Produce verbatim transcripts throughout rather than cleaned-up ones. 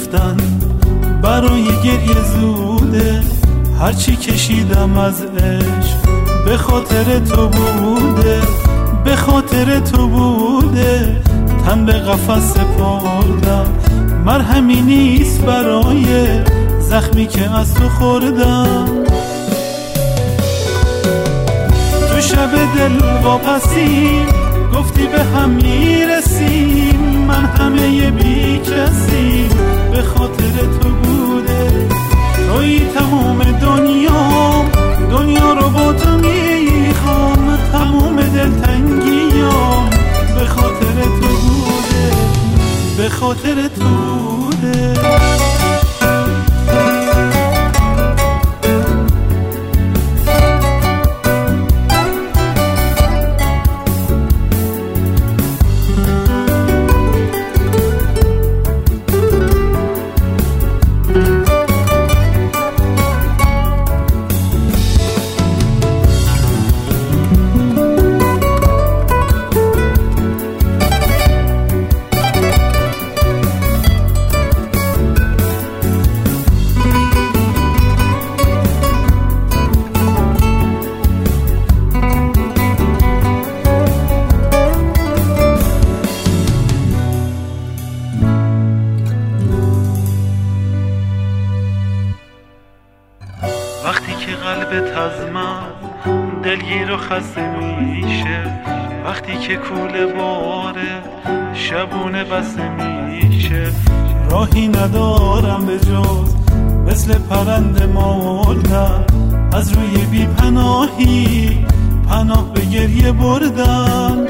رفتن برای گریه زوده، هرچی کشیدم از عشق به خاطر تو بوده، به خاطر تو بوده. تن به قفس سپردم، مرهمی نیست برای زخمی که از تو خوردم. تو شب دل واپسیم، گفتی به هم میرسیم، من همه بی کسیم، به خاطر تو بوده. توی تمام دنیام، دنیا رو با تو میخوام، تمام دلتنگیام به خاطر تو بوده، به خاطر تو بوده. وقتی که قلبت از من دلگیر و خسته میشه، وقتی که کوله باره شبونه بسته میشه، راهی ندارم به جز مثل پرنده مردن، از روی بی پناهی پناه به گریه بردن.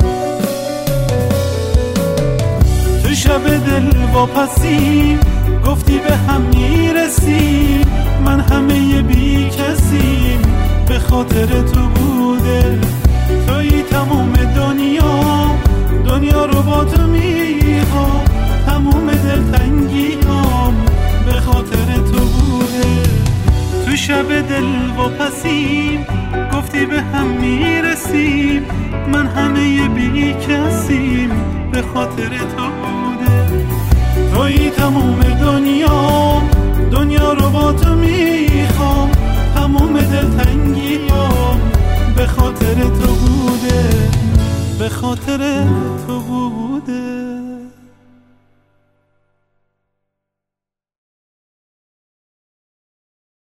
تو شب دل واپسیم، گفتی به هم میرسیم، من همه بی کسیم، به خاطر تو بوده. توی تمام دنیا، دنیا رو با تو میخوام، تمام دلتنگیام به خاطر تو بوده. تو شب دل واپسیم، گفتی به هم میرسیم، من همه بی کسیم، به خاطر تو بوده. توی تمام دنیا، دنیا رو با تو میخوام، تمام دلتنگیام به خاطر تو بوده، به خاطر تو بوده.